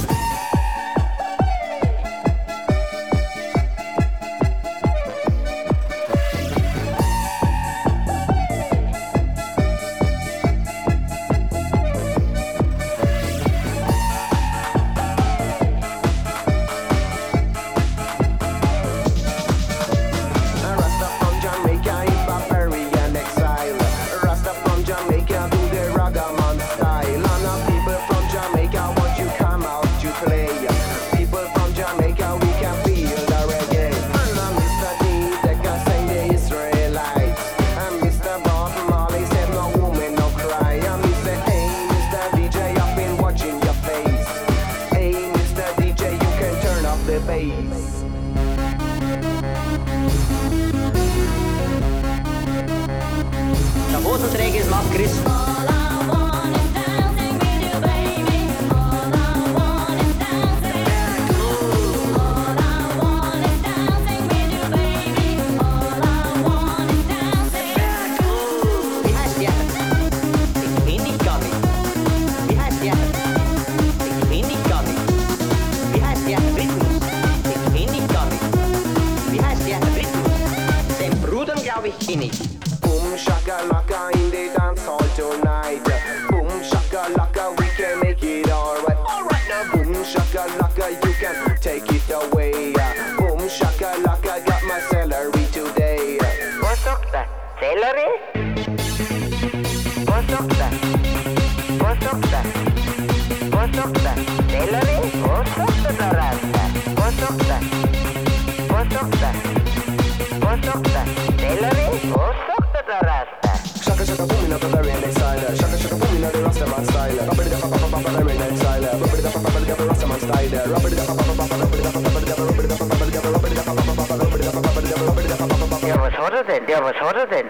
Chris. Der Hosenträger ist Mark Chris. Boom shakalaka in the dance hall tonight. Boom shakalaka, we can make it alright. Alright now, boom shakalaka, you can take it away. Boom shakalaka, got my celery today. What's up that? Celery? What's up that? What's up that? What's up that? Celery? What's up that rasta? What's up that? What's up that? What's up that? Celery? What's up that rasta? Shaka shaka boom in the very next style. Shaka shaka boom in the Rastaman style. Rubber da papa papa very next style. Rubber da papa papa the Rastaman style. Rubber da papa papa rubber da papa papa rubber da papa papa rubber da papa papa rubber da papa papa rubber da papa papa. Ja, was hat er denn? Ja, was hat er denn?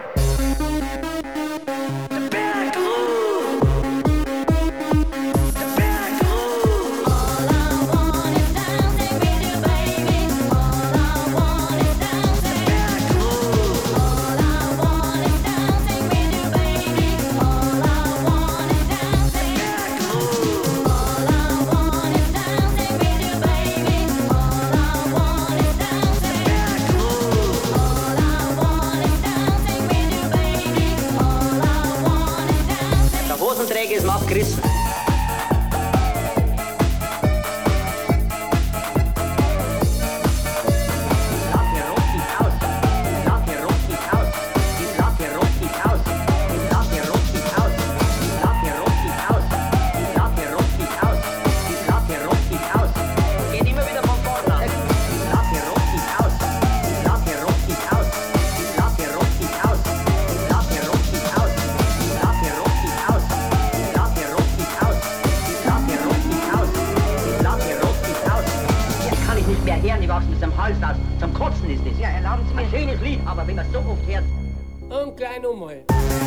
Der Hosenträger ist Mark Chris. Die wachsen bis am Hals aus. Zum Kotzen ist das. Ja, erlauben Sie mir. Ein schönes Lied, aber wenn man es so oft hört. Und klein ummal.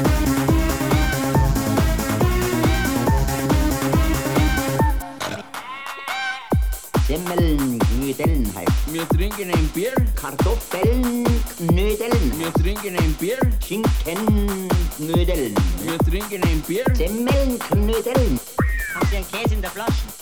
Semmeln, Knödeln halt. Wir trinken ein Bier. Kartoffeln, Knödeln. Wir trinken ein Bier. Schinken, Knödeln. Wir trinken ein Bier. Semmeln, Knödeln. Haben Sie einen Käse in der Flasche?